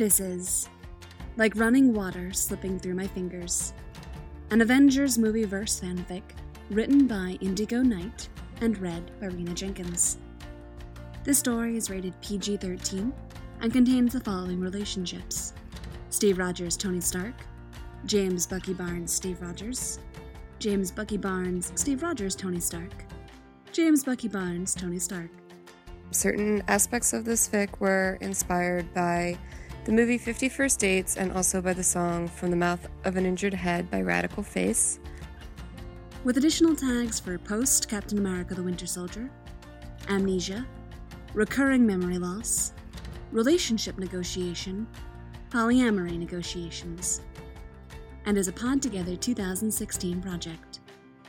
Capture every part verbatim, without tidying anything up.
This is Like Running Water Slipping Through My Fingers, an Avengers movie-verse fanfic written by Indigo Knight and read by Rena Jenkins. This story is rated P G thirteen and contains the following relationships: Steve Rogers, Tony Stark; James Bucky Barnes, Steve Rogers; James Bucky Barnes, Steve Rogers, Tony Stark; James Bucky Barnes, Tony Stark. Certain aspects of this fic were inspired by the movie Fifty First Dates and also by the song From the Mouth of an Injured Head by Radical Face. With additional tags for post-Captain America the Winter Soldier, amnesia, recurring memory loss, relationship negotiation, polyamory negotiations, and is a Pod Together two thousand sixteen project.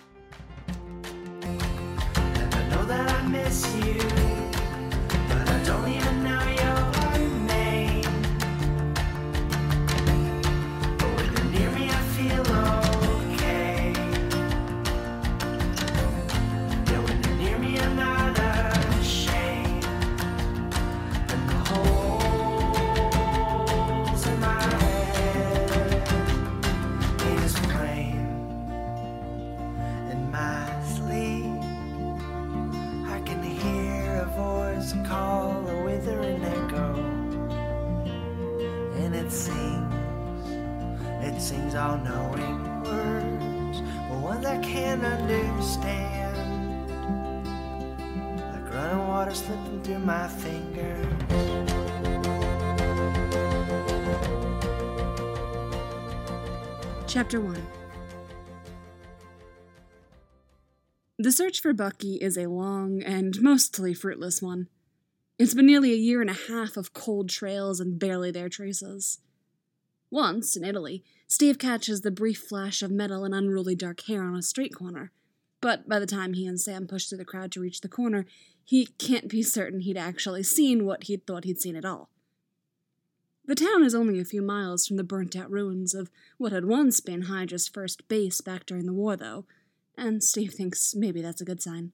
And I know that I miss you, but I don't even know your name. But when you're near me, I feel okay. Yeah, when you're near me, I'm not ashamed. And the holes in my head is plain. In my sleep, I can hear a voice call a withering echo, and it sings, it sings all-knowing words, but ones I can't understand, like running water slipping through my fingers. Chapter one. The search for Bucky is a long and mostly fruitless one. It's been nearly a year and a half of cold trails and barely their traces. Once, in Italy, Steve catches the brief flash of metal and unruly dark hair on a street corner, but by the time he and Sam push through the crowd to reach the corner, he can't be certain he'd actually seen what he'd thought he'd seen at all. The town is only a few miles from the burnt-out ruins of what had once been Hydra's first base back during the war, though, and Steve thinks maybe that's a good sign.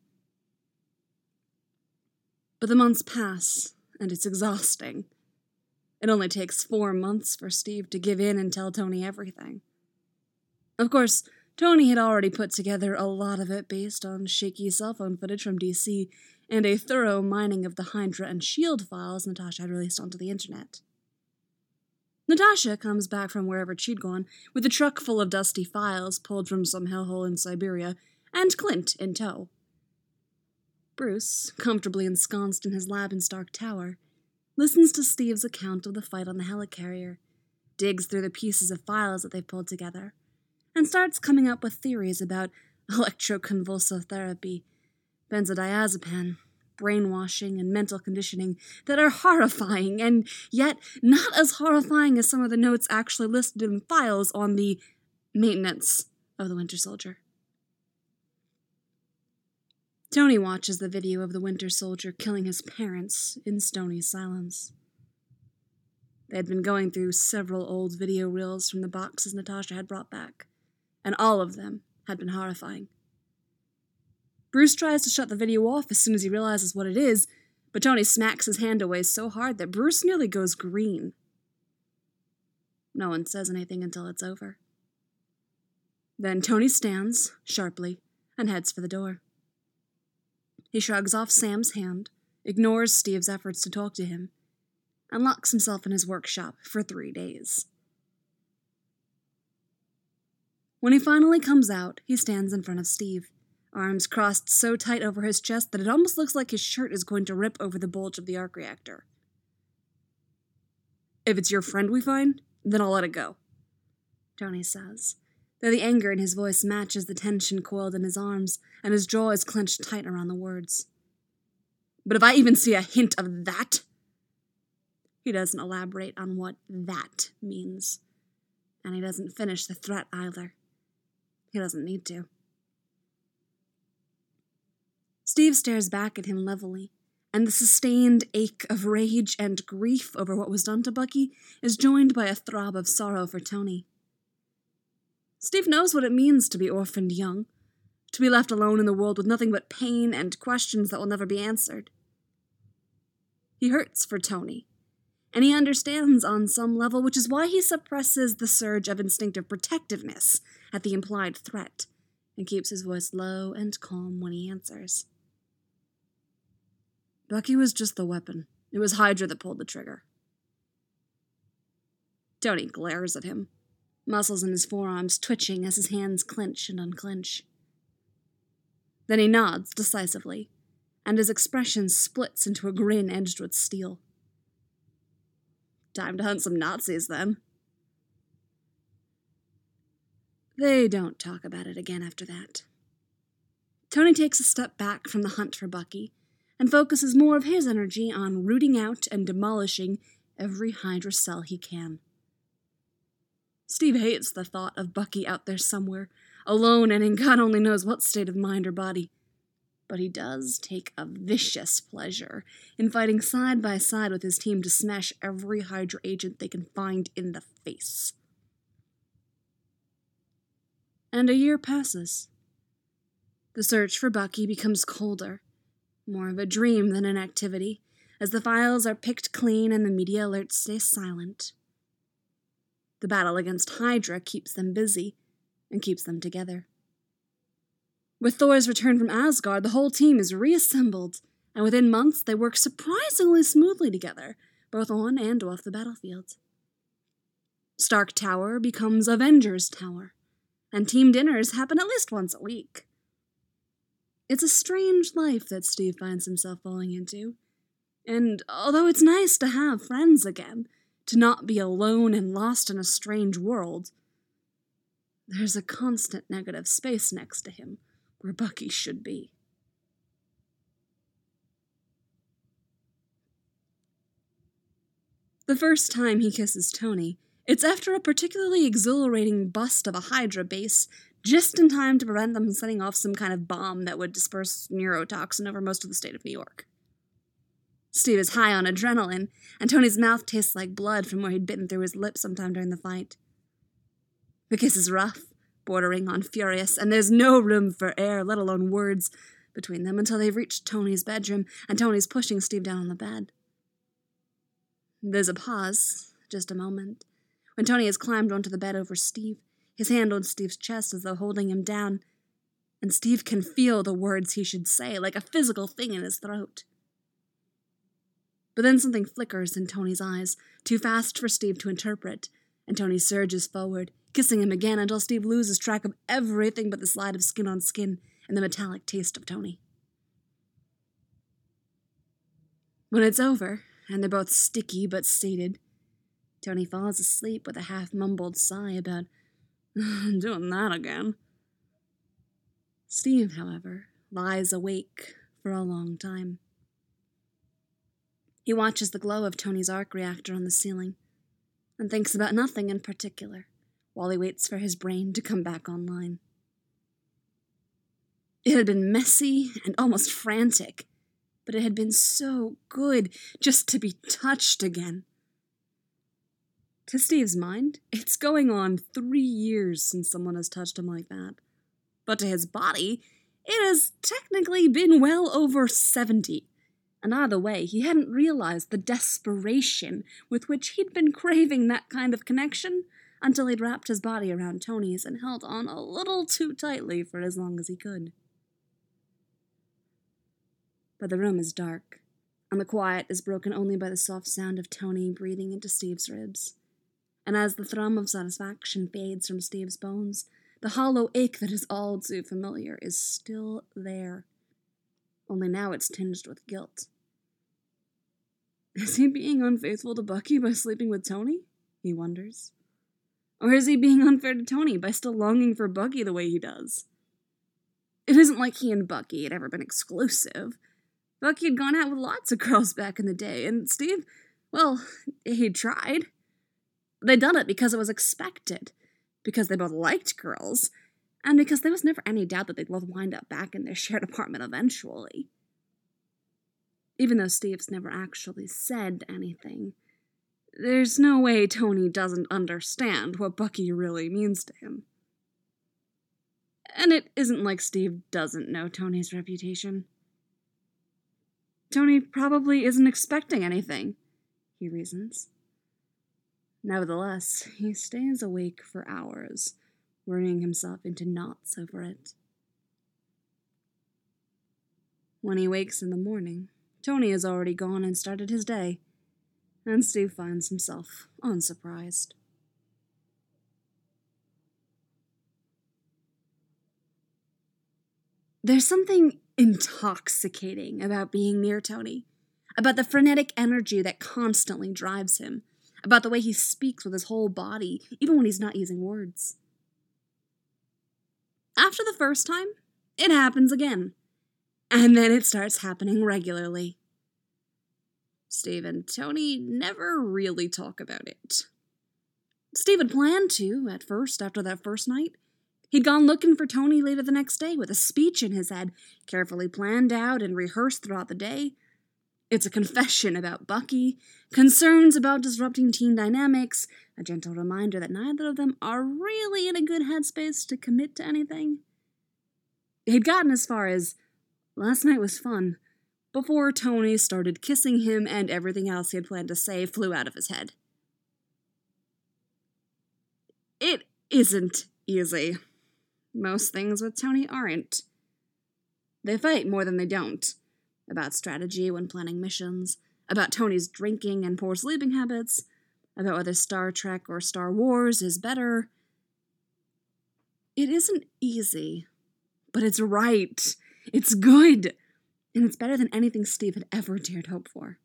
But the months pass, and it's exhausting. It only takes four months for Steve to give in and tell Tony everything. Of course, Tony had already put together a lot of it based on shaky cell phone footage from D C and a thorough mining of the Hydra and S H I E L D files Natasha had released onto the internet. Natasha comes back from wherever she'd gone with a truck full of dusty files pulled from some hellhole in Siberia, and Clint in tow. Bruce, comfortably ensconced in his lab in Stark Tower, listens to Steve's account of the fight on the helicarrier, digs through the pieces of files that they've pulled together, and starts coming up with theories about electroconvulsive therapy, benzodiazepine, brainwashing, and mental conditioning that are horrifying, and yet not as horrifying as some of the notes actually listed in files on the maintenance of the Winter Soldier. Tony watches the video of the Winter Soldier killing his parents in stony silence. They had been going through several old video reels from the boxes Natasha had brought back, and all of them had been horrifying. Bruce tries to shut the video off as soon as he realizes what it is, but Tony smacks his hand away so hard that Bruce nearly goes green. No one says anything until it's over. Then Tony stands, sharply, and heads for the door. He shrugs off Sam's hand, ignores Steve's efforts to talk to him, and locks himself in his workshop for three days. When he finally comes out, he stands in front of Steve, arms crossed so tight over his chest that it almost looks like his shirt is going to rip over the bulge of the arc reactor. "If it's your friend we find, then I'll let it go," Tony says, though the anger in his voice matches the tension coiled in his arms, and his jaw is clenched tight around the words. "But if I even see a hint of that..." He doesn't elaborate on what that means, and he doesn't finish the threat either. He doesn't need to. Steve stares back at him levelly, and the sustained ache of rage and grief over what was done to Bucky is joined by a throb of sorrow for Tony. Steve knows what it means to be orphaned young, to be left alone in the world with nothing but pain and questions that will never be answered. He hurts for Tony, and he understands on some level, which is why he suppresses the surge of instinctive protectiveness at the implied threat, and keeps his voice low and calm when he answers. Bucky was just the weapon. It was Hydra that pulled the trigger. Tony glares at him, muscles in his forearms twitching as his hands clench and unclench. Then he nods decisively, and his expression splits into a grin edged with steel. Time to hunt some Nazis, then. They don't talk about it again after that. Tony takes a step back from the hunt for Bucky, and focuses more of his energy on rooting out and demolishing every Hydra cell he can. Steve hates the thought of Bucky out there somewhere, alone and in God only knows what state of mind or body. But he does take a vicious pleasure in fighting side by side with his team to smash every Hydra agent they can find in the face. And a year passes. The search for Bucky becomes colder, more of a dream than an activity, as the files are picked clean and the media alerts stay silent. The battle against Hydra keeps them busy and keeps them together. With Thor's return from Asgard, the whole team is reassembled, and within months they work surprisingly smoothly together, both on and off the battlefield. Stark Tower becomes Avengers Tower, and team dinners happen at least once a week. It's a strange life that Steve finds himself falling into, and although it's nice to have friends again, to not be alone and lost in a strange world, there's a constant negative space next to him, where Bucky should be. The first time he kisses Tony, it's after a particularly exhilarating bust of a Hydra base, just in time to prevent them from setting off some kind of bomb that would disperse neurotoxin over most of the state of New York. Steve is high on adrenaline, and Tony's mouth tastes like blood from where he'd bitten through his lip sometime during the fight. The kiss is rough, bordering on furious, and there's no room for air, let alone words, between them until they've reached Tony's bedroom, and Tony's pushing Steve down on the bed. There's a pause, just a moment, when Tony has climbed onto the bed over Steve, his hand on Steve's chest as though holding him down, and Steve can feel the words he should say, like a physical thing in his throat. But then something flickers in Tony's eyes, too fast for Steve to interpret, and Tony surges forward, kissing him again until Steve loses track of everything but the slide of skin on skin and the metallic taste of Tony. When it's over, and they're both sticky but sated, Tony falls asleep with a half-mumbled sigh about doing that again. Steve, however, lies awake for a long time. He watches the glow of Tony's arc reactor on the ceiling, and thinks about nothing in particular, while he waits for his brain to come back online. It had been messy and almost frantic, but it had been so good just to be touched again. To Steve's mind, it's going on three years since someone has touched him like that. But to his body, it has technically been well over seventy. And either way, he hadn't realized the desperation with which he'd been craving that kind of connection until he'd wrapped his body around Tony's and held on a little too tightly for as long as he could. But the room is dark, and the quiet is broken only by the soft sound of Tony breathing into Steve's ribs. And as the thrum of satisfaction fades from Steve's bones, the hollow ache that is all too familiar is still there. Only now it's tinged with guilt. Is he being unfaithful to Bucky by sleeping with Tony? He wonders. Or is he being unfair to Tony by still longing for Bucky the way he does? It isn't like he and Bucky had ever been exclusive. Bucky had gone out with lots of girls back in the day, and Steve, well, he tried. They'd done it because it was expected, because they both liked girls, and because there was never any doubt that they'd both wind up back in their shared apartment eventually. Even though Steve's never actually said anything, there's no way Tony doesn't understand what Bucky really means to him. And it isn't like Steve doesn't know Tony's reputation. Tony probably isn't expecting anything. he reasons. Nevertheless, he stays awake for hours, worrying himself into knots over it. When he wakes in the morning, Tony has already gone and started his day, and Steve finds himself unsurprised. There's something intoxicating about being near Tony, about the frenetic energy that constantly drives him, about the way he speaks with his whole body, even when he's not using words. After the first time, it happens again, and then it starts happening regularly. Steve and Tony never really talk about it. Steve had planned to, at first, after that first night. He'd gone looking for Tony later the next day with a speech in his head, carefully planned out and rehearsed throughout the day. It's a confession about Bucky, concerns about disrupting teen dynamics, a gentle reminder that neither of them are really in a good headspace to commit to anything. He'd gotten as far as, "Last night was fun," before Tony started kissing him and everything else he had planned to say flew out of his head. It isn't easy. Most things with Tony aren't. They fight more than they don't. About strategy when planning missions, about Tony's drinking and poor sleeping habits, about whether Star Trek or Star Wars is better. It isn't easy, but it's right. It's good. And it's better than anything Steve had ever dared hope for.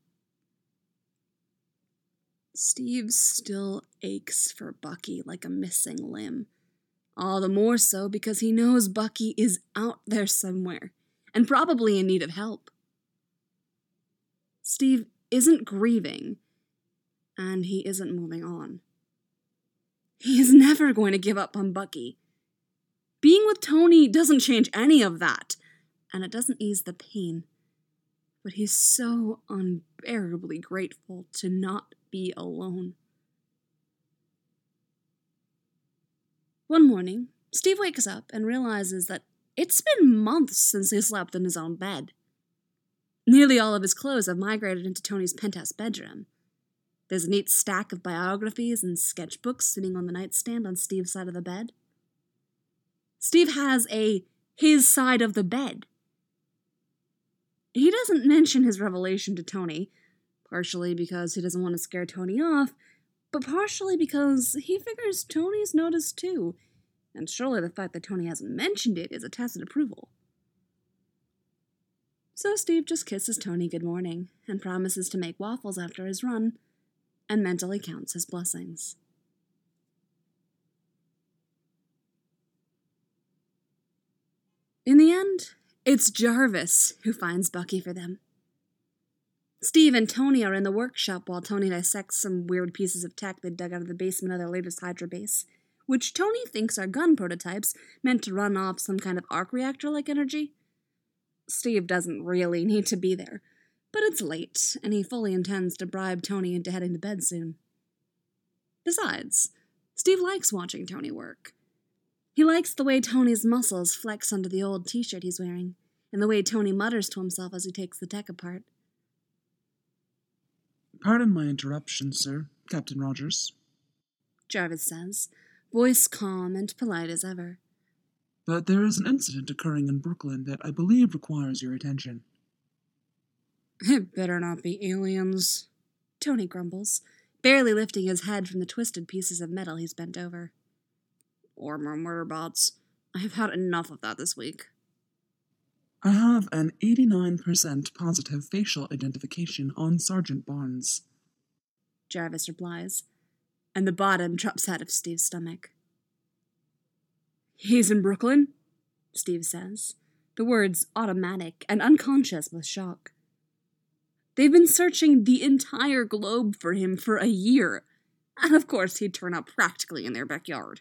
Steve still aches for Bucky like a missing limb. All the more so because he knows Bucky is out there somewhere, and probably in need of help. Steve isn't grieving, and he isn't moving on. He is never going to give up on Bucky. Being with Tony doesn't change any of that, and it doesn't ease the pain. But he's so unbearably grateful to not be alone. One morning, Steve wakes up and realizes that it's been months since he slept in his own bed. Nearly all of his clothes have migrated into Tony's penthouse bedroom. There's a neat stack of biographies and sketchbooks sitting on the nightstand on Steve's side of the bed. Steve has a his side of the bed. He doesn't mention his revelation to Tony, partially because he doesn't want to scare Tony off, but partially because he figures Tony's noticed too, and surely the fact that Tony hasn't mentioned it is a tacit approval. So Steve just kisses Tony good morning, and promises to make waffles after his run, and mentally counts his blessings. In the end, it's Jarvis who finds Bucky for them. Steve and Tony are in the workshop while Tony dissects some weird pieces of tech they dug out of the basement of their latest Hydra base, which Tony thinks are gun prototypes meant to run off some kind of arc reactor-like energy. Steve doesn't really need to be there, but it's late, and he fully intends to bribe Tony into heading to bed soon. Besides, Steve likes watching Tony work. He likes the way Tony's muscles flex under the old t-shirt he's wearing, and the way Tony mutters to himself as he takes the tech apart. "Pardon my interruption, sir, Captain Rogers," Jarvis says, voice calm and polite as ever. "but there is an incident occurring in Brooklyn that I believe requires your attention." "It better not be aliens," Tony grumbles, barely lifting his head from the twisted pieces of metal he's bent over. "Or more murder bots. I've had enough of that this week." "I have an eighty-nine percent positive facial identification on Sergeant Barnes," Jarvis replies, and the bottom drops out of Steve's stomach. "He's in Brooklyn?" Steve says, the words automatic and unconscious with shock. They've been searching the entire globe for him for a year, and of course he'd turn up practically in their backyard.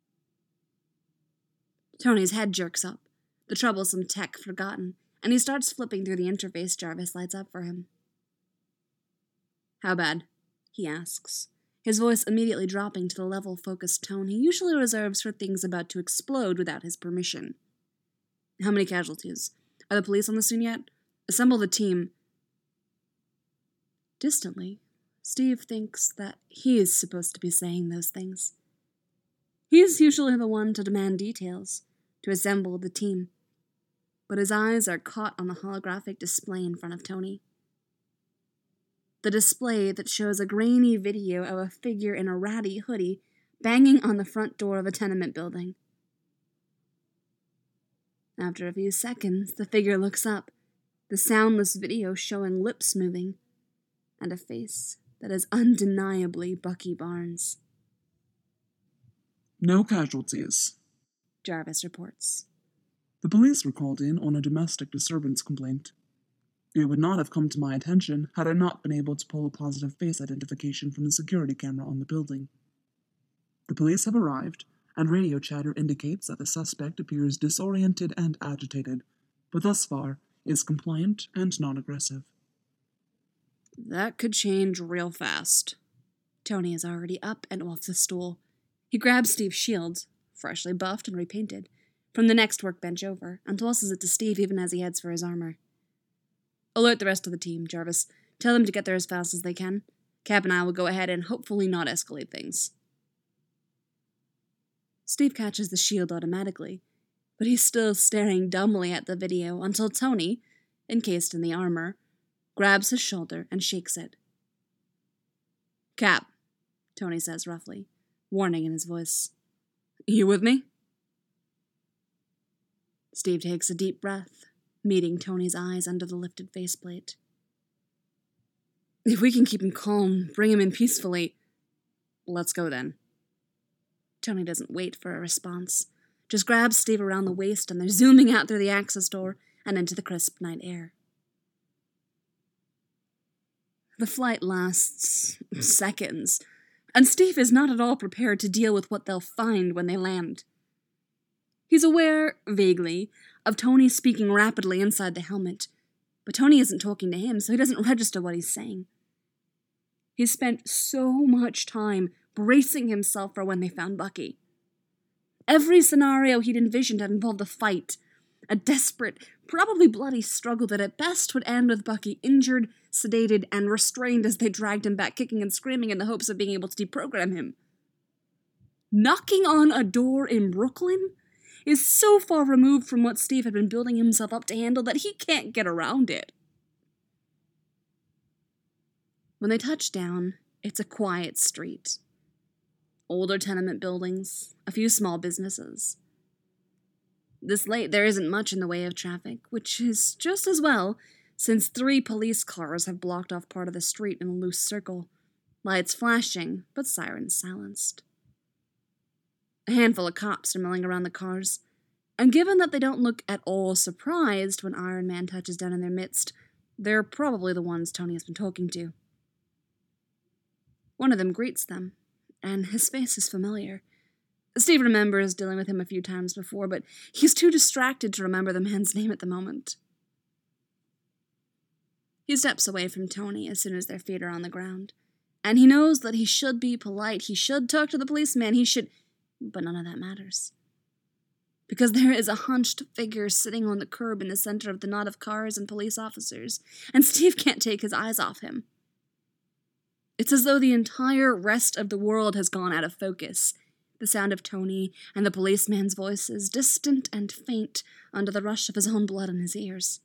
Tony's head jerks up, the troublesome tech forgotten, and he starts flipping through the interface Jarvis lights up for him. "How bad?" he asks, his voice immediately dropping to the level-focused tone he usually reserves for things about to explode without his permission. "How many casualties? Are the police on the scene yet? Assemble the team." Distantly, Steve thinks that he is supposed to be saying those things. He is usually the one to demand details, to assemble the team. But his eyes are caught on the holographic display in front of Tony. The display that shows a grainy video of a figure in a ratty hoodie banging on the front door of a tenement building. After a few seconds, the figure looks up, the soundless video showing lips moving, and a face that is undeniably Bucky Barnes. No casualties, Jarvis reports. The police were called in on a domestic disturbance complaint. It would not have come to my attention had I not been able to pull a positive face identification from the security camera on the building. The police have arrived, and radio chatter indicates that the suspect appears disoriented and agitated, but thus far is compliant and non-aggressive. That could change real fast. Tony is already up and off the stool. He grabs Steve's shield, freshly buffed and repainted, from the next workbench over, and tosses it to Steve even as he heads for his armor. Alert the rest of the team, Jarvis. Tell them to get there as fast as they can. Cap and I will go ahead and hopefully not escalate things. Steve catches the shield automatically, but he's still staring dumbly at the video until Tony, encased in the armor, grabs his shoulder and shakes it. Cap, Tony says roughly, warning in his voice. You with me? Steve takes a deep breath, meeting Tony's eyes under the lifted faceplate. If we can keep him calm, bring him in peacefully, let's go then. Tony doesn't wait for a response, just grabs Steve around the waist and they're zooming out through the access door and into the crisp night air. The flight lasts seconds, and Steve is not at all prepared to deal with what they'll find when they land. He's aware, vaguely, of Tony speaking rapidly inside the helmet, but Tony isn't talking to him, so he doesn't register what he's saying. He's spent so much time bracing himself for when they found Bucky. Every scenario he'd envisioned had involved a fight, a desperate, probably bloody struggle that at best would end with Bucky injured, sedated, and restrained as they dragged him back kicking and screaming in the hopes of being able to deprogram him. Knocking on a door in Brooklyn is so far removed from what Steve had been building himself up to handle that he can't get around it. When they touch down, it's a quiet street. Older tenement buildings, a few small businesses. This late, there isn't much in the way of traffic, which is just as well, since three police cars have blocked off part of the street in a loose circle, lights flashing, but sirens silenced. A handful of cops are milling around the cars, and given that they don't look at all surprised when Iron Man touches down in their midst, they're probably the ones Tony has been talking to. One of them greets them, and his face is familiar. Steve remembers dealing with him a few times before, but he's too distracted to remember the man's name at the moment. He steps away from Tony as soon as their feet are on the ground, and he knows that he should be polite, he should talk to the policeman, he should... But none of that matters. Because there is a hunched figure sitting on the curb in the center of the knot of cars and police officers, and Steve can't take his eyes off him. It's as though the entire rest of the world has gone out of focus. The sound of Tony and the policeman's voices, distant and faint under the rush of his own blood in his ears.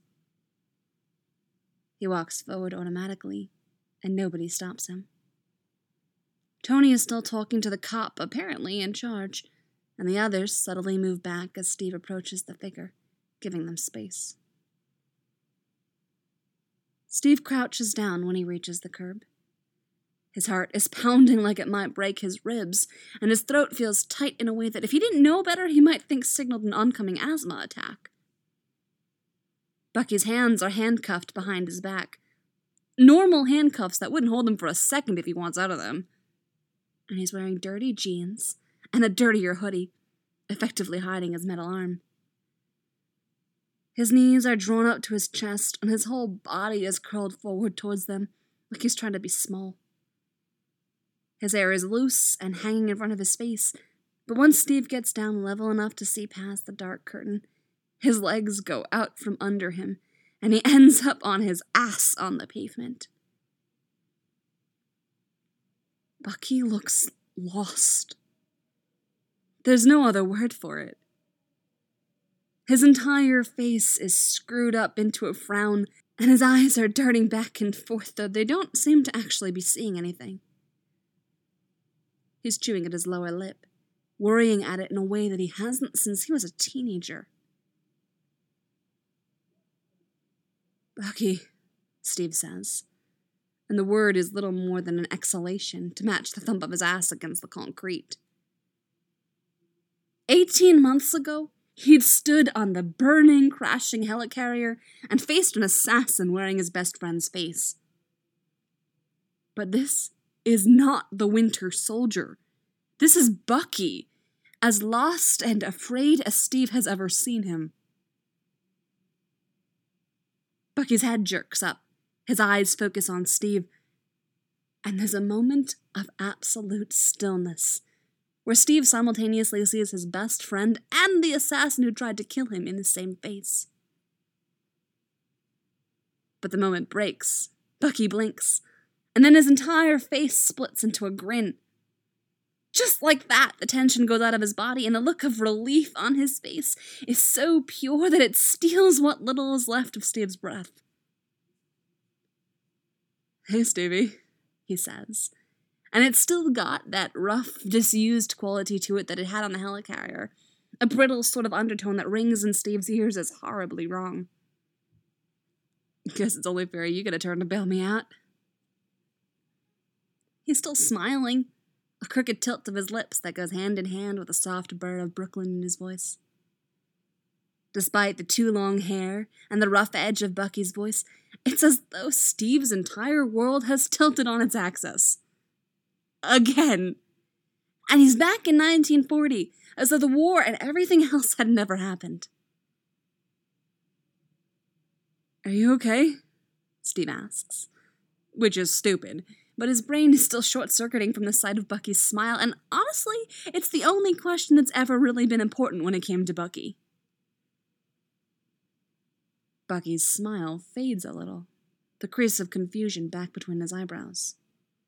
He walks forward automatically, and nobody stops him. Tony is still talking to the cop, apparently in charge, and the others subtly move back as Steve approaches the figure, giving them space. Steve crouches down when he reaches the curb. His heart is pounding like it might break his ribs, and his throat feels tight in a way that if he didn't know better, he might think signaled an oncoming asthma attack. Bucky's hands are handcuffed behind his back. Normal handcuffs that wouldn't hold him for a second if he wants out of them. And he's wearing dirty jeans and a dirtier hoodie, effectively hiding his metal arm. His knees are drawn up to his chest, and his whole body is curled forward towards them, like he's trying to be small. His hair is loose and hanging in front of his face, but once Steve gets down level enough to see past the dark curtain, his legs go out from under him, and he ends up on his ass on the pavement. Bucky looks lost. There's no other word for it. His entire face is screwed up into a frown, and his eyes are darting back and forth, though they don't seem to actually be seeing anything. He's chewing at his lower lip, worrying at it in a way that he hasn't since he was a teenager. Bucky, Steve says, and the word is little more than an exhalation to match the thump of his ass against the concrete. Eighteen months ago, he'd stood on the burning, crashing helicarrier and faced an assassin wearing his best friend's face. But this is not the Winter Soldier. This is Bucky, as lost and afraid as Steve has ever seen him. Bucky's head jerks up. His eyes focus on Steve, and there's a moment of absolute stillness, where Steve simultaneously sees his best friend and the assassin who tried to kill him in the same face. But the moment breaks. Bucky blinks, and then his entire face splits into a grin. Just like that, the tension goes out of his body, and the look of relief on his face is so pure that it steals what little is left of Steve's breath. "Hey, Stevie," he says, and it's still got that rough, disused quality to it that it had on the helicarrier, a brittle sort of undertone that rings in Steve's ears as horribly wrong. "Guess it's only fair you get a turn to bail me out." He's still smiling, a crooked tilt of his lips that goes hand in hand with a soft burr of Brooklyn in his voice. Despite the too long hair and the rough edge of Bucky's voice, it's as though Steve's entire world has tilted on its axis. Again. And he's back in nineteen forty, as though the war and everything else had never happened. "Are you okay?" Steve asks. Which is stupid, but his brain is still short-circuiting from the sight of Bucky's smile, and honestly, it's the only question that's ever really been important when it came to Bucky. Bucky's smile fades a little, the crease of confusion back between his eyebrows.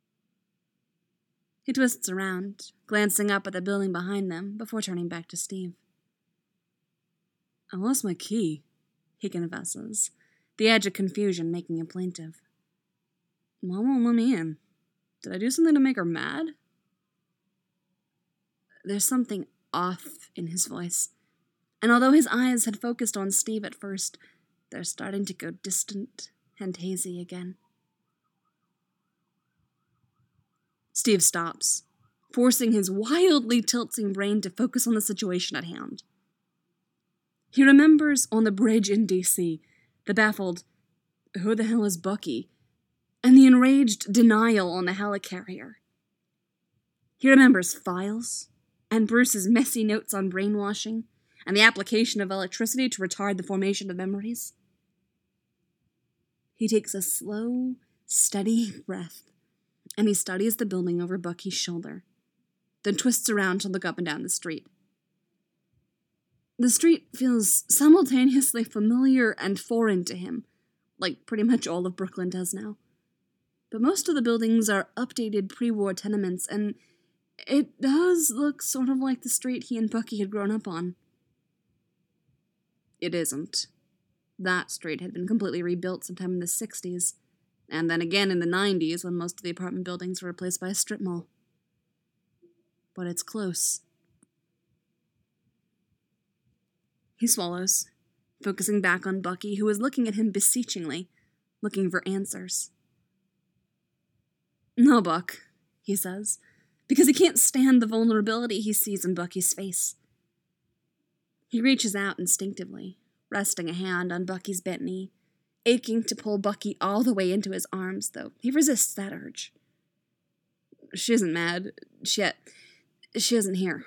He twists around, glancing up at the building behind them, before turning back to Steve. "I lost my key," he confesses, the edge of confusion making him plaintive. "Mom won't let me in. Did I do something to make her mad?" There's something off in his voice, and although his eyes had focused on Steve at first, they're starting to go distant and hazy again. Steve stops, forcing his wildly tilting brain to focus on the situation at hand. He remembers on the bridge in D C, the baffled, "Who the hell is Bucky?" and the enraged denial on the helicarrier. He remembers files, and Bruce's messy notes on brainwashing, and the application of electricity to retard the formation of memories. He takes a slow, steady breath, and he studies the building over Bucky's shoulder, then twists around to look up and down the street. The street feels simultaneously familiar and foreign to him, like pretty much all of Brooklyn does now. But most of the buildings are updated pre-war tenements, and it does look sort of like the street he and Bucky had grown up on. It isn't. That street had been completely rebuilt sometime in the sixties, and then again in the nineties when most of the apartment buildings were replaced by a strip mall. But it's close. He swallows, focusing back on Bucky, who is looking at him beseechingly, looking for answers. "No, Buck," he says, because he can't stand the vulnerability he sees in Bucky's face. He reaches out instinctively, resting a hand on Bucky's bent knee, aching to pull Bucky all the way into his arms, though he resists that urge. "She isn't mad. She, she isn't here."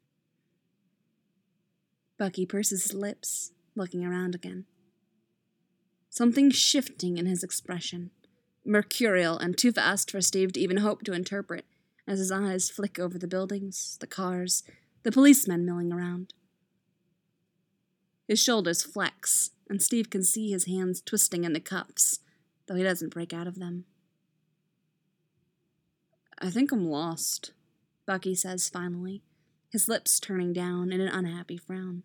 Bucky purses his lips, looking around again. Something shifting in his expression, mercurial and too fast for Steve to even hope to interpret, as his eyes flick over the buildings, the cars, the policemen milling around. His shoulders flex, and Steve can see his hands twisting in the cuffs, though he doesn't break out of them. I think I'm lost, Bucky says finally, his lips turning down in an unhappy frown.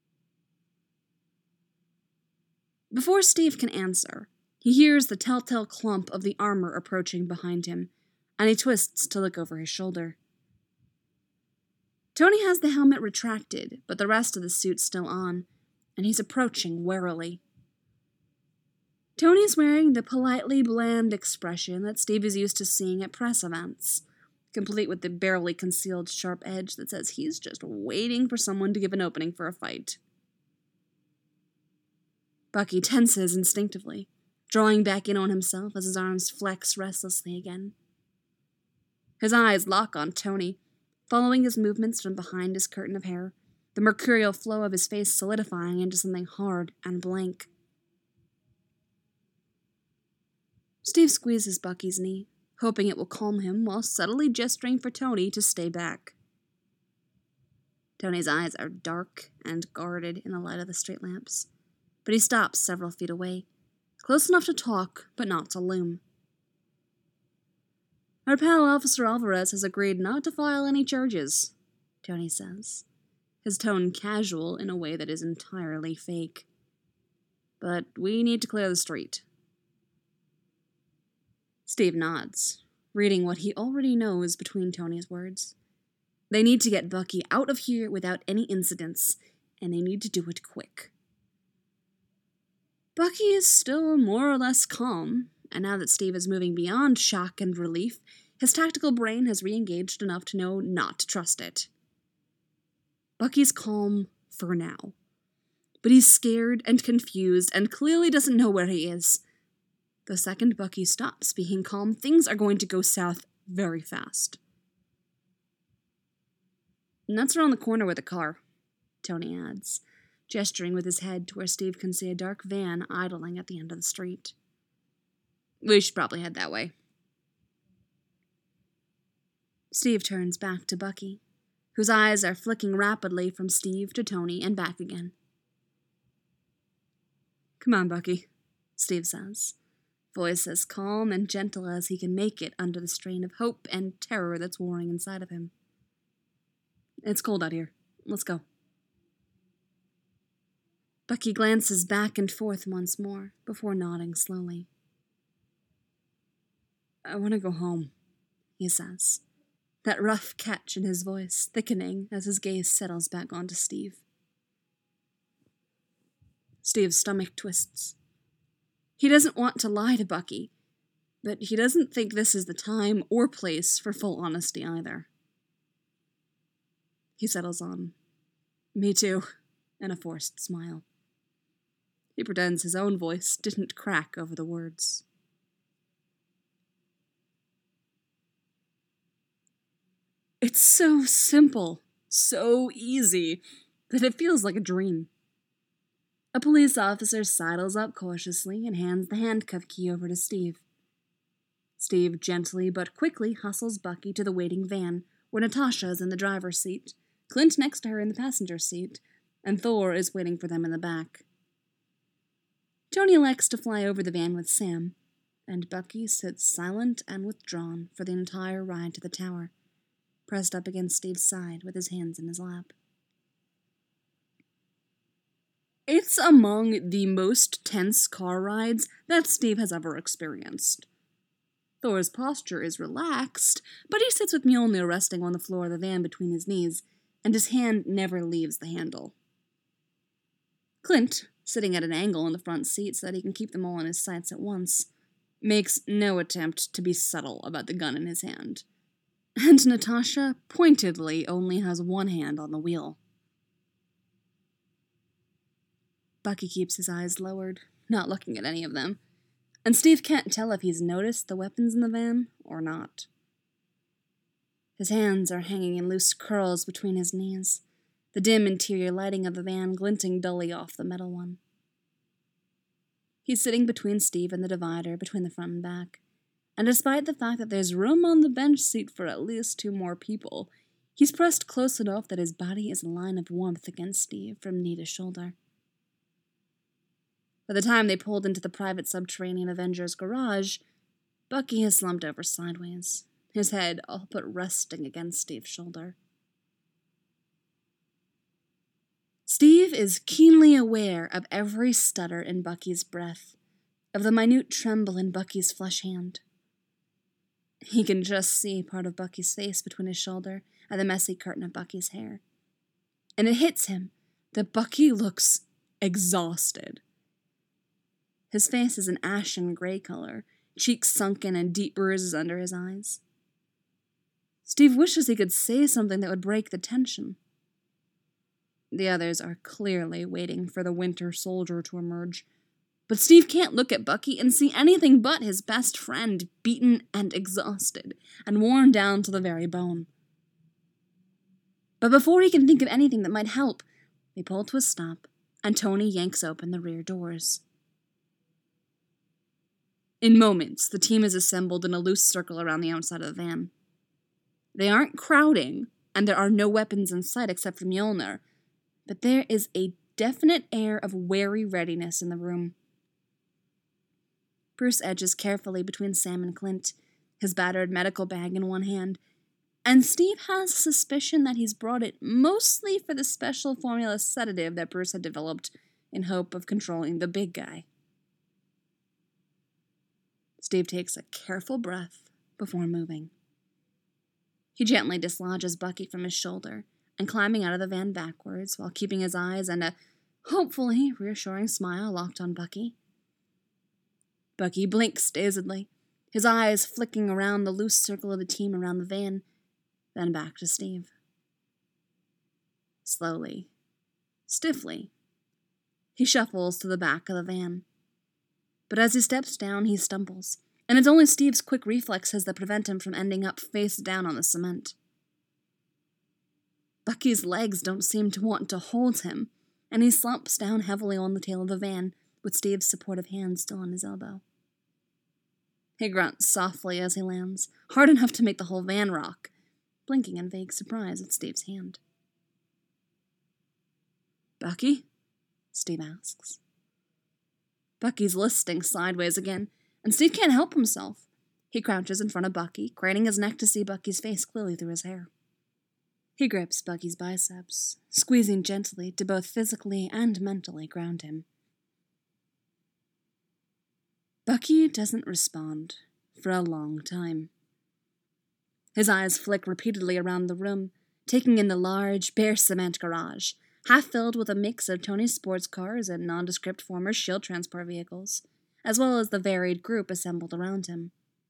Before Steve can answer, he hears the telltale clump of the armor approaching behind him, and he twists to look over his shoulder. Tony has the helmet retracted, but the rest of the suit still on, and he's approaching warily. Tony's wearing the politely bland expression that Steve is used to seeing at press events, complete with the barely concealed sharp edge that says he's just waiting for someone to give an opening for a fight. Bucky tenses instinctively, drawing back in on himself as his arms flex restlessly again. His eyes lock on Tony, following his movements from behind his curtain of hair, the mercurial flow of his face solidifying into something hard and blank. Steve squeezes Bucky's knee, hoping it will calm him while subtly gesturing for Tony to stay back. Tony's eyes are dark and guarded in the light of the street lamps, but he stops several feet away, close enough to talk, but not to loom. Our pal Officer Alvarez has agreed not to file any charges, Tony says, his tone casual in a way that is entirely fake. But we need to clear the street. Steve nods, reading what he already knows between Tony's words. They need to get Bucky out of here without any incidents, and they need to do it quick. Bucky is still more or less calm, and now that Steve is moving beyond shock and relief, his tactical brain has re-engaged enough to know not to trust it. Bucky's calm for now, but he's scared and confused and clearly doesn't know where he is. The second Bucky stops being calm, things are going to go south very fast. And that's around the corner with the car, Tony adds, gesturing with his head to where Steve can see a dark van idling at the end of the street. We should probably head that way. Steve turns back to Bucky, whose eyes are flicking rapidly from Steve to Tony and back again. Come on, Bucky, Steve says, voice as calm and gentle as he can make it under the strain of hope and terror that's warring inside of him. It's cold out here. Let's go. Bucky glances back and forth once more, before nodding slowly. I want to go home, he says, that rough catch in his voice thickening as his gaze settles back onto Steve. Steve's stomach twists. He doesn't want to lie to Bucky, but he doesn't think this is the time or place for full honesty either. He settles on, me too, and a forced smile. He pretends his own voice didn't crack over the words. It's so simple, so easy, that it feels like a dream. A police officer sidles up cautiously and hands the handcuff key over to Steve. Steve gently but quickly hustles Bucky to the waiting van, where Natasha is in the driver's seat, Clint next to her in the passenger seat, and Thor is waiting for them in the back. Tony elects to fly over the van with Sam, and Bucky sits silent and withdrawn for the entire ride to the tower, pressed up against Steve's side with his hands in his lap. It's among the most tense car rides that Steve has ever experienced. Thor's posture is relaxed, but he sits with Mjolnir resting on the floor of the van between his knees, and his hand never leaves the handle. Clint, sitting at an angle in the front seat so that he can keep them all in his sights at once, makes no attempt to be subtle about the gun in his hand. And Natasha pointedly only has one hand on the wheel. Bucky keeps his eyes lowered, not looking at any of them, and Steve can't tell if he's noticed the weapons in the van or not. His hands are hanging in loose curls between his knees, the dim interior lighting of the van glinting dully off the metal one. He's sitting between Steve and the divider between the front and back, and despite the fact that there's room on the bench seat for at least two more people, he's pressed close enough that his body is a line of warmth against Steve from knee to shoulder. By the time they pulled into the private subterranean Avengers garage, Bucky has slumped over sideways, his head all but resting against Steve's shoulder. Steve is keenly aware of every stutter in Bucky's breath, of the minute tremble in Bucky's flush hand. He can just see part of Bucky's face between his shoulder and the messy curtain of Bucky's hair. And it hits him that Bucky looks exhausted. His face is an ashen gray color, cheeks sunken and deep bruises under his eyes. Steve wishes he could say something that would break the tension. The others are clearly waiting for the Winter Soldier to emerge, but Steve can't look at Bucky and see anything but his best friend, beaten and exhausted, and worn down to the very bone. But before he can think of anything that might help, they pull to a stop, and Tony yanks open the rear doors. In moments, the team is assembled in a loose circle around the outside of the van. They aren't crowding, and there are no weapons in sight except for Mjolnir, but there is a definite air of wary readiness in the room. Bruce edges carefully between Sam and Clint, his battered medical bag in one hand, and Steve has a suspicion that he's brought it mostly for the special formula sedative that Bruce had developed in hope of controlling the big guy. Steve takes a careful breath before moving. He gently dislodges Bucky from his shoulder and climbing out of the van backwards while keeping his eyes and a hopefully reassuring smile locked on Bucky. Bucky blinks dazedly, his eyes flicking around the loose circle of the team around the van, then back to Steve. Slowly, stiffly, he shuffles to the back of the van. But as he steps down, he stumbles, and it's only Steve's quick reflexes that prevent him from ending up face down on the cement. Bucky's legs don't seem to want to hold him, and he slumps down heavily on the tail of the van, with Steve's supportive hand still on his elbow. He grunts softly as he lands, hard enough to make the whole van rock, blinking in vague surprise at Steve's hand. "Bucky?" Steve asks. Bucky's listing sideways again, and Steve can't help himself. He crouches in front of Bucky, craning his neck to see Bucky's face clearly through his hair. He grips Bucky's biceps, squeezing gently to both physically and mentally ground him. Bucky doesn't respond for a long time. His eyes flick repeatedly around the room, taking in the large, bare cement garage, half filled with a mix of Tony's sports cars and nondescript former SHIELD transport vehicles, as well as the varied group assembled around him.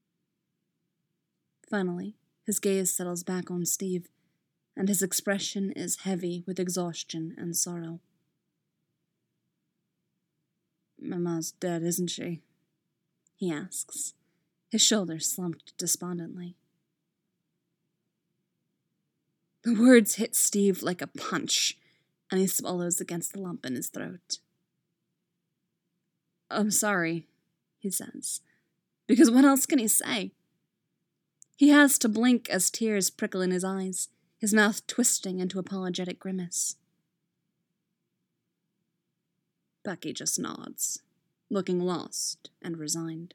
Finally, his gaze settles back on Steve, and his expression is heavy with exhaustion and sorrow. "Mama's dead, isn't she?" he asks, his shoulders slumped despondently. The words hit Steve like a punch, and he swallows against the lump in his throat. "I'm sorry," he says, because what else can he say? He has to blink as tears prickle in his eyes, his mouth twisting into apologetic grimace. Bucky just nods, looking lost and resigned.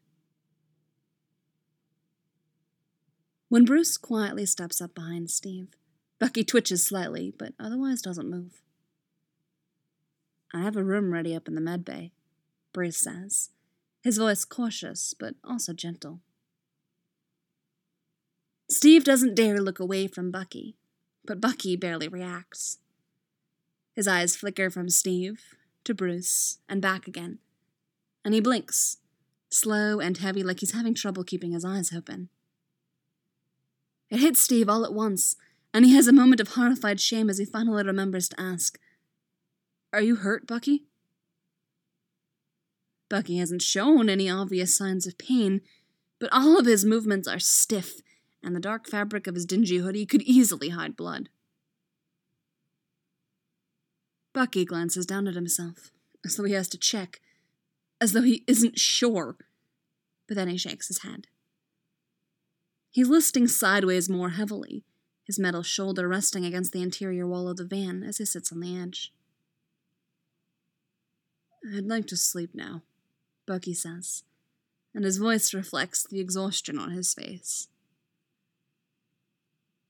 When Bruce quietly steps up behind Steve, Bucky twitches slightly, but otherwise doesn't move. "I have a room ready up in the med bay," Bruce says, his voice cautious but also gentle. Steve doesn't dare look away from Bucky, but Bucky barely reacts. His eyes flicker from Steve to Bruce and back again, and he blinks, slow and heavy like he's having trouble keeping his eyes open. It hits Steve all at once, and he has a moment of horrified shame as he finally remembers to ask, "Are you hurt, Bucky?" Bucky hasn't shown any obvious signs of pain, but all of his movements are stiff, and the dark fabric of his dingy hoodie could easily hide blood. Bucky glances down at himself, as though he has to check, as though he isn't sure, but then he shakes his head. He's listing sideways more heavily, his metal shoulder resting against the interior wall of the van as he sits on the edge. "I'd like to sleep now," Bucky says, and his voice reflects the exhaustion on his face.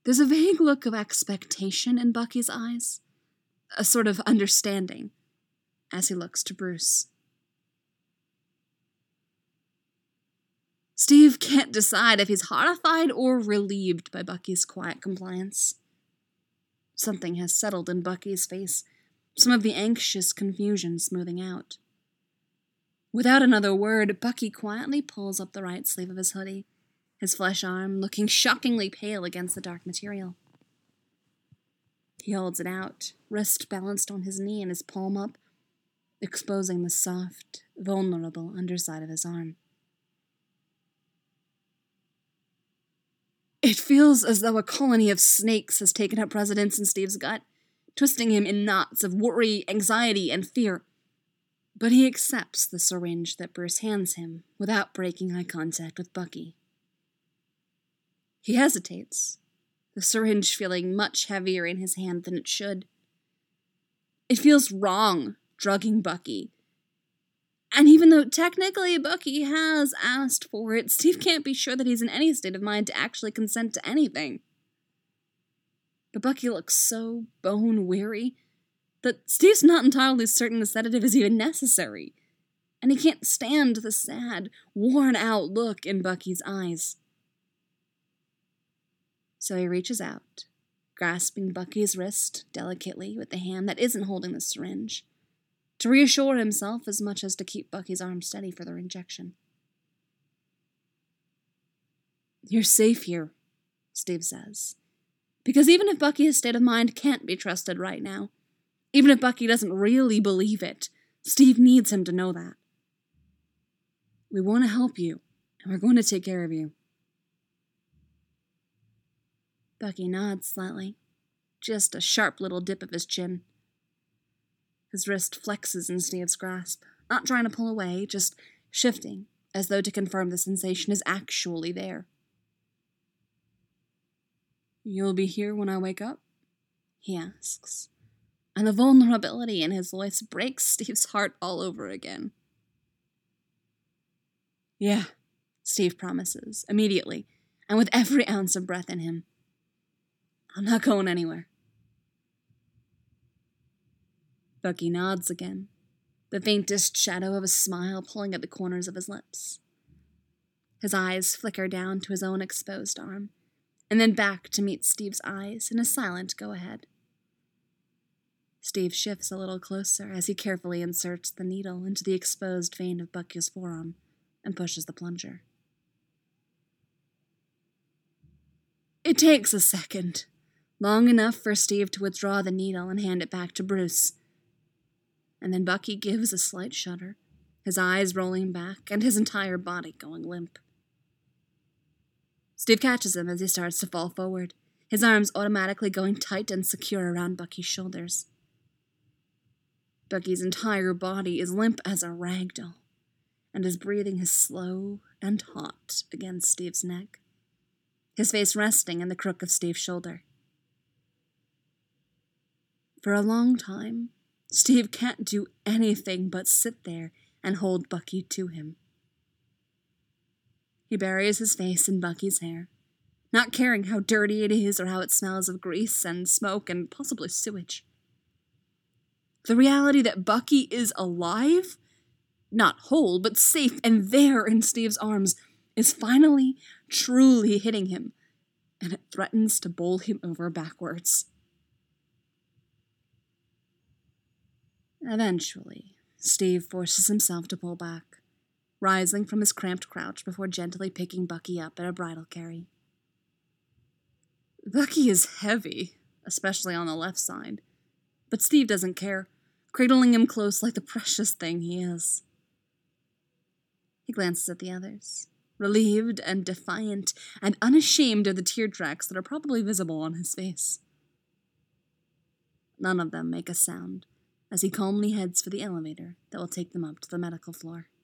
There's a vague look of expectation in Bucky's eyes, a sort of understanding, as he looks to Bruce. Steve can't decide if he's horrified or relieved by Bucky's quiet compliance. Something has settled in Bucky's face, some of the anxious confusion smoothing out. Without another word, Bucky quietly pulls up the right sleeve of his hoodie, his flesh arm looking shockingly pale against the dark material. He holds it out, wrist balanced on his knee and his palm up, exposing the soft, vulnerable underside of his arm. It feels as though a colony of snakes has taken up residence in Steve's gut, twisting him in knots of worry, anxiety, and fear. But he accepts the syringe that Bruce hands him without breaking eye contact with Bucky. He hesitates, the syringe feeling much heavier in his hand than it should. It feels wrong, drugging Bucky. And even though technically Bucky has asked for it, Steve can't be sure that he's in any state of mind to actually consent to anything. But Bucky looks so bone-weary that Steve's not entirely certain the sedative is even necessary, and he can't stand the sad, worn-out look in Bucky's eyes. So he reaches out, grasping Bucky's wrist delicately with the hand that isn't holding the syringe, to reassure himself as much as to keep Bucky's arm steady for their injection. "You're safe here," Steve says. Because even if Bucky's state of mind can't be trusted right now, even if Bucky doesn't really believe it, Steve needs him to know that. "We want to help you, and we're going to take care of you." Bucky nods slightly, just a sharp little dip of his chin. His wrist flexes in Steve's grasp, not trying to pull away, just shifting, as though to confirm the sensation is actually there. "You'll be here when I wake up?" he asks, and the vulnerability in his voice breaks Steve's heart all over again. "Yeah," Steve promises, immediately, and with every ounce of breath in him. "I'm not going anywhere." Bucky nods again, the faintest shadow of a smile pulling at the corners of his lips. His eyes flicker down to his own exposed arm, and then back to meet Steve's eyes in a silent go-ahead. Steve shifts a little closer as he carefully inserts the needle into the exposed vein of Bucky's forearm and pushes the plunger. It takes a second, long enough for Steve to withdraw the needle and hand it back to Bruce. And then Bucky gives a slight shudder, his eyes rolling back and his entire body going limp. Steve catches him as he starts to fall forward, his arms automatically going tight and secure around Bucky's shoulders. Bucky's entire body is limp as a rag doll, and his breathing is slow and hot against Steve's neck, his face resting in the crook of Steve's shoulder. For a long time, Steve can't do anything but sit there and hold Bucky to him. He buries his face in Bucky's hair, not caring how dirty it is or how it smells of grease and smoke and possibly sewage. The reality that Bucky is alive, not whole, but safe and there in Steve's arms, is finally, truly hitting him, and it threatens to bowl him over backwards. Eventually, Steve forces himself to pull back, rising from his cramped crouch before gently picking Bucky up at a bridle carry. Bucky is heavy, especially on the left side, but Steve doesn't care, cradling him close like the precious thing he is. He glances at the others, relieved and defiant, and unashamed of the tear tracks that are probably visible on his face. None of them make a sound as he calmly heads for the elevator that will take them up to the medical floor.